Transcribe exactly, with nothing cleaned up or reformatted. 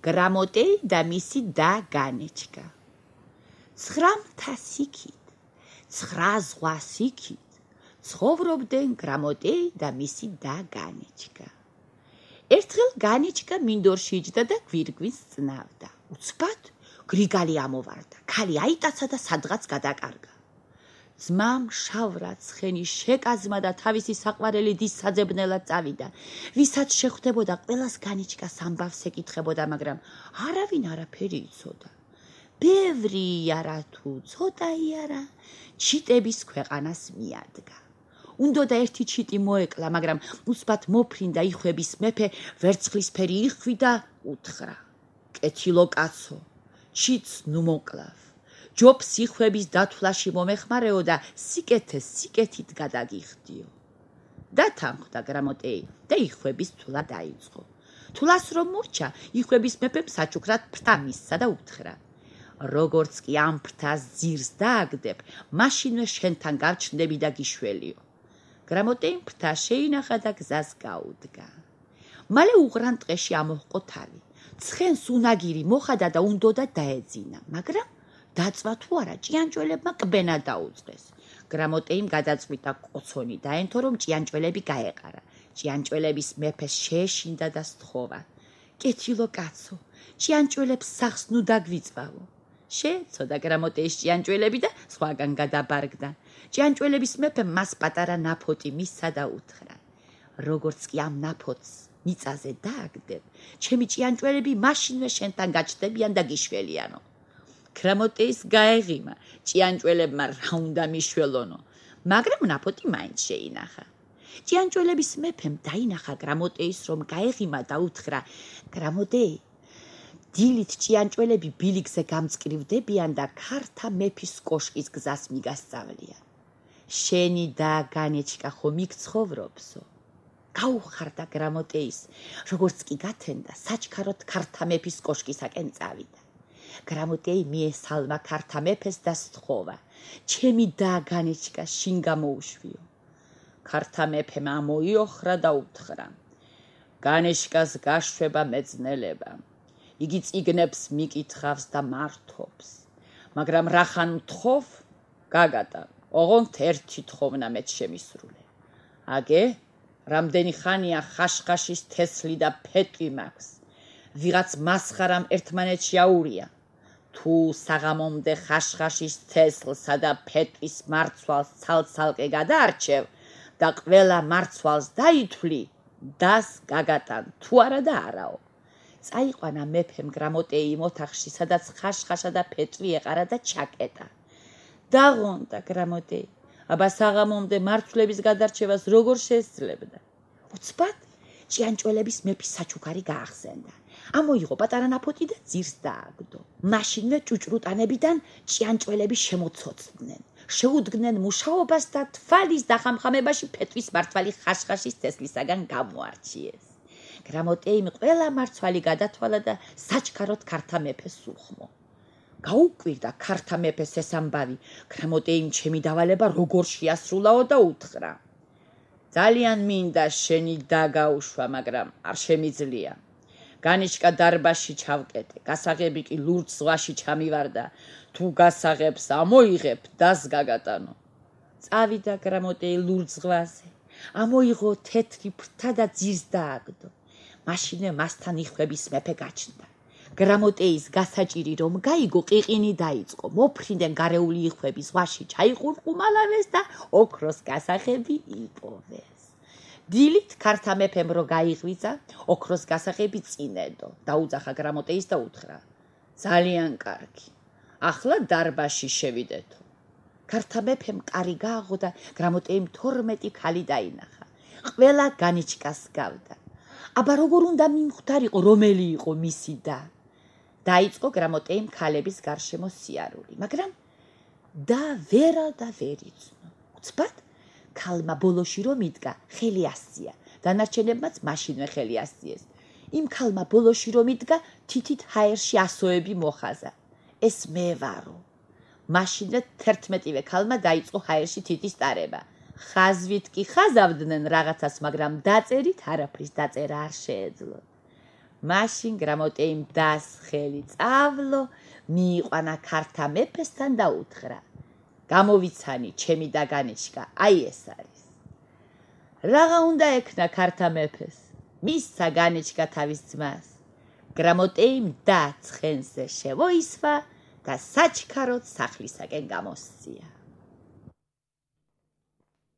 გრამოტეი და მისი და განეჩკა. ცხრა მთასიქით, ცხრა ზღვას იქით, ცხოვრობდნენ გრამოტეი და მისი და განეჩკა. ერთხელ განეჩკა მინდორში იჯდა და გვირგვინს წნავდა. უცბად გრიგალი ამოვარდა, ქალი აიტაცა და სადღაც გადაკარგა. ძმამ შავრა ცხენი შეკაზმა და თავისი საყვარელი დის საძებნელად წავიდა. ვისაც შეხვდებოდა, ყველას განეჩკას ამბავს ეკითხებოდა, მაგრამ არავინ არაფერი იცოდა. ბევრი იარა თუ ცოტა იარა, ჩიტების ქვეყანას მიადგა. უნდოდა ერთი ჩიტი მოეკლა, მაგრამ უცბად მოფრინდა იხვების მეფე ვერცხლისფერი იხვი და უთხრა: კეთილო კაცო, ჩიტს ნუ მოკლავ. ჯობს იხვების დათვლაში მომეხმარეო და სიკეთეს სიკეთით გადაგიხდიო. დათანხმდა გრამოტეი და იხვების თვლა დაიწყო. თვლას რომ მურჩა, იხვების მეფემ საჩუქრად ფრთა მისცა და უთხრა: როგორც კი ამ ფრთას ძირს დააგდებ, მაშინვე შენთან გავჩნდები და გიშველიო. გრამოტეიმ ფრთა შეინახა და გზას გაუდგა. მალე უღრან ტყეში ამოჰყო თავი. ცხენს უნაგირი მოხადა და უნდოდა დაეძინა, მაგრამ დაწვა თუ არა, ჭიანჭველებმა კბენა დაუწყეს. გრამოტეიმ გადაწყვიტა კოცონი დაენთო, რომ ჭიანჭველები გაეყარა. ჭიანჭველების მეფეს შეეშინდა და სთხოვა: კეთილო კაცო, ჭიანჭველებს სახს ნუ დაგვიწვავო. შეეცოდა გრამოტეის ჭიანჭველები და სხვაგან გადაბარგდა. ჭიანჭველების მეფემ მას პატარა ნაფოტი მისცა და უთხრა: როგორც კი ამ ნაფოტს მიწაზე დააგდებ, ჩემი ჭიანჭველები მაშინვე შენთან გაჩნდებიან და გიშველიანო. გრამოტეის გაეღიმა, ჭიანჭველებმა რა უნდა მიშველონო, მაგრამ ნაფოტი მაინც შეინახა. ჭიანჭველების მეფემ დაინახა გრამოტეის, რომ გაეღიმა და უთხრა: გრამოტეი, დილით ჭიანჭველები ბილიკზე გამწკრივდებიან და ქართა მეფის კოშკის გზას მიგასწავლიან. შენი და განეჩკა ხომ იქ ცხოვრობსო? გაუხარდა გრამოტეის, როგორც კი გათენდა, საჩქაროდ ქართა მეფის კოშკისაკენ წავიდა. გრამოტეი მიესალმა ქართა მეფეს და სთხოვა: ჩემი და განეჩკა შინ გამოუშვიო. ქართა მეფემ ამოიოხრა და უთხრა: განეჩკას გაშვება მეძნელება. იგი წიგნებს მიკითხავს და მართობს, მაგრამ რახან მთხოვ, გაგატან, ოღონდ ერთი თხოვნა მეც შემისრულე. აგე, რამდენი ხანია ხაშხაშის თესლი და ფეტვი მაქვს. ვიღაც მასხარამ ერთმანეთში აურია. თუ საღამომდე ხაშხაშის თესლსა და ფეტვის მარცვალს ცალ-ცალკე გადაარჩევ და ყველა მარცვალს დაითვლი, დას გაგატან, თუ არა და არაო. წაიყვანა მეფემ გრამოტეი იმ ოთახში, სადაც ხაშხაშა და ფეტვი ეყარა და ჩაკეტა. დაღონდა გრამოტეი, აბა საღამომდე მარცვლების გადარჩევას როგორ შესძლებდა? უცბად ჭიანჭველების მეფის საჩუქარი გაახსენდა. ამოიღო პატარა ნაფოტი და ძირს დააგდო. მაშინვე ჭუჭრუტანებიდან ჭიანჭველები შემოცოცხლდნენ. შეუდგნენ მუშაობას და თვალის დახამხამებაში ფეტვის მართვალი ხაშხაშის თესლისაგან გამოარჩიეს. გრამოტეიმ ყველა მარცვალი გადათვალა და საჩქაროდ ქართა მეფეს უხმო. გაუკვირდა ქართა მეფეს ეს ამბავი. გრამოტეიმ ჩემი დავალება როგორ შეასრულაო და უთხრა: ძალიან მინდა შენი და გაუშვა, მაგრამ არ შემიძლია. განეჩკა დარბაზში ჩავკეტე, გასაღები კი ლურჯ ზღვაში ჩამივარდა. თუ გასაღებს ამოიღებ, დას გაგატანო. წავიდა გრამოტეი ლურჯ ზღვაზე, ამოიღო თეთრი ფრთა და ძირს დააგდო. მაშინვე მასთან იხვების მეფე გაჩნდა. გრამოტეის გასაჭირი რომ გაიგო, ყიყინი დაიწყო. მოფრინდნენ გარეული იხვები, ზღვაში ჩაიყურყუმალავეს და ოქროს გასაღები იპოვეს. დილით ქართა მეფემ რო გაიღვიძა, ოქროს გასაღები წინედო. დაუძახა გრამოტეის და უთხრა: ძალიან კარგი, ახლა დარბაზში შევიდეთო. ქართა მეფემ კარი გააღო და გრამოტეიმ თორმეტი ქალი დაინახა. ყველა განეჩკას გავდა. აბა როგორ უნდა მიმხვდარიყო, რომელი იყო მისი და? დაიწყო გრამოტეიმ ქალების გარშემო სიარული, მაგრამ და ვერა და ვერ იცნო. უცბად ქალმა ბოლოში რომ იდგა, ხელი ასწია. დანარჩენებმაც მაშინვე ხელი ასწიეს. იმ ქალმა ბოლოში რომ იდგა, თითით ჰაერში ასოები მოხაზა. ეს მე ვარო. მაშინვე თერთმეტივე ქალმა დაიწყო ჰაერში თითის ტარება. ხაზვით კი ხაზავდნენ რაღაცას, მაგრამ დაწერით არაფრის დაწერა არ შეეძლოთ. მაშინ გრამოტეიმ დას ხელი წავლო, მიიყვანა ქართა მეფესთან და უთხრა: გამოვიცანი, ჩემი დაგანეჩკა, აი ეს არის. რაღა უნდა ექნა ქართა მეფეს? მისცა განეჩკა თავის ძმას. გრამოტეიმ და ცხენზე შევოისვა და საჩქაროდ სახლისაკენ გამოსცია.